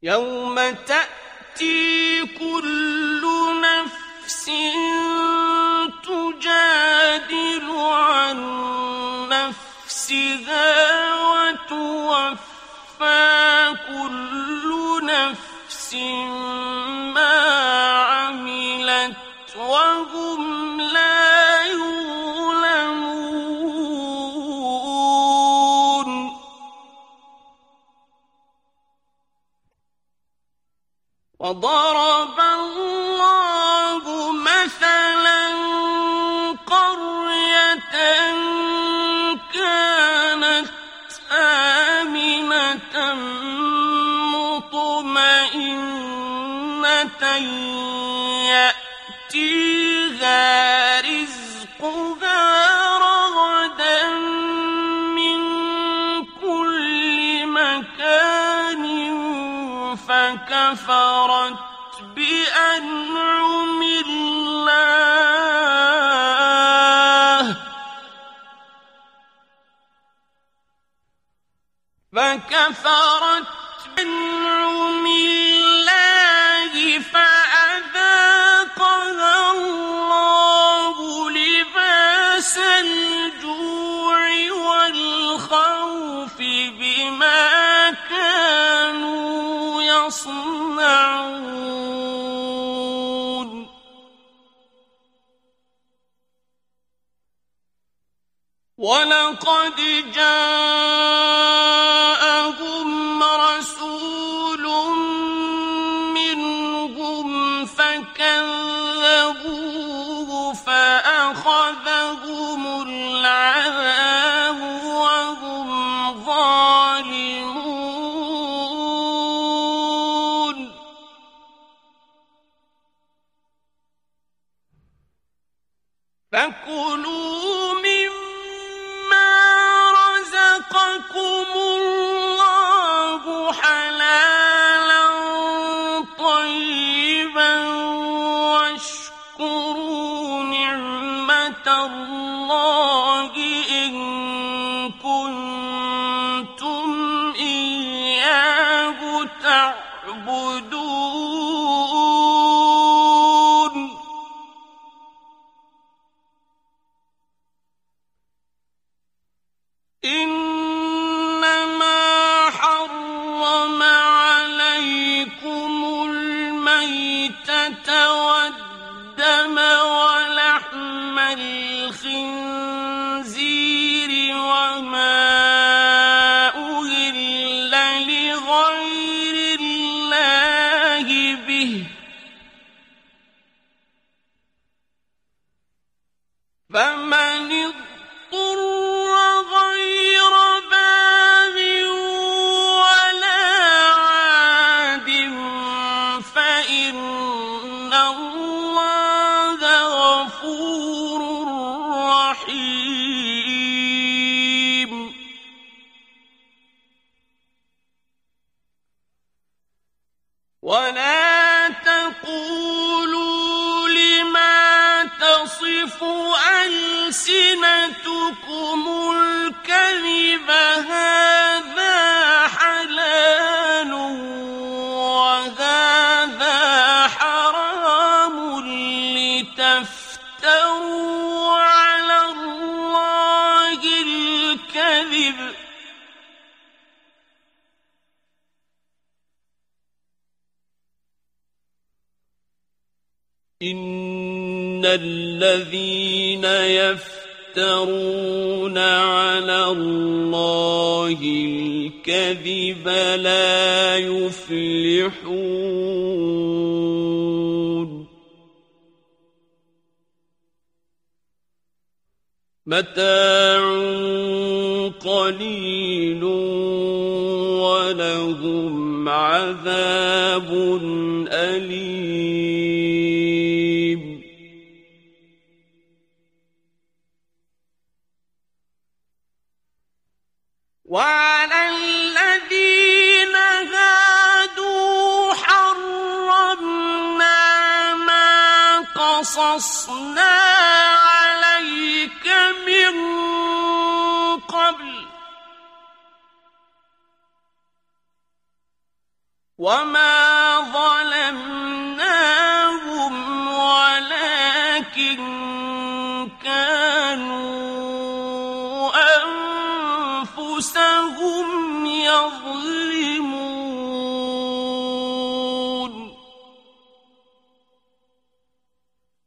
يوم تأتي كل نفس تجادل عن نفسها وتوفى كل نفس ما عملت وهم لا يظلمون. وضرب الله مثلا قرية كانت آمنة مطمئنة يأتيها رزقها رغدا من كل مكان فكفرت بأنعم الله فأذاقها الله لباس الجوع والخوف بما كانوا يصنعون. ولقد جاءهم رسول منهم فكذبوه فأخذهم العذاب وهم ظالمون. فكلوا مما رزقكم الله حلالا طيبا واشكروا نعمة الله إن كنتم إياه تعبدون. إنما حرم عليكم الميتة والدم ولحم الخنزير وما أهل لغير الله به فمن اضطر غير باغ ولا عاد فإن الله غفور رحيم. ولا تقولوا لما تصف ألسنتكم الكذب هذا حلال وهذا حرام لتفتروا على الله الكذب إن الذين يفترون على الله الكذب لا يفلحون. متاع قليل ولهم عذاب أليم. وعلى الذين هادوا حرمنا ما قصصنا عليك من قبل وما